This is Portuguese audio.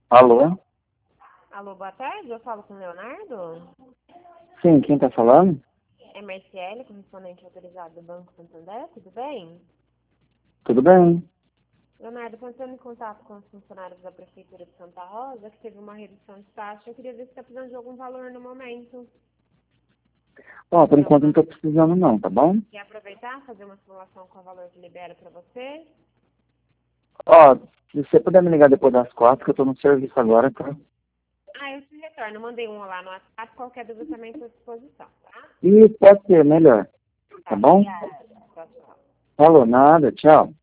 Alô? Alô, boa tarde, eu falo com o Leonardo. Sim, quem tá falando? É Marciele, correspondente autorizado do Banco Santander, tudo bem? Tudo bem? Leonardo, estou entrando em contato com os funcionários da Prefeitura de Santa Rosa, que teve uma redução de taxa. Eu queria ver se está precisando de algum valor no momento. Ó, por enquanto não tô precisando não, tá bom? Quer aproveitar, fazer uma simulação com o valor que libera para você? Ó, se você puder me ligar depois das 4, que eu tô no serviço agora, tá? Eu te retorno. Eu mandei um lá no WhatsApp, qualquer dúvida também estou à disposição, tá? E pode ser melhor, tá Tá, bom? obrigada. Tchau, tchau. Falou, nada, tchau.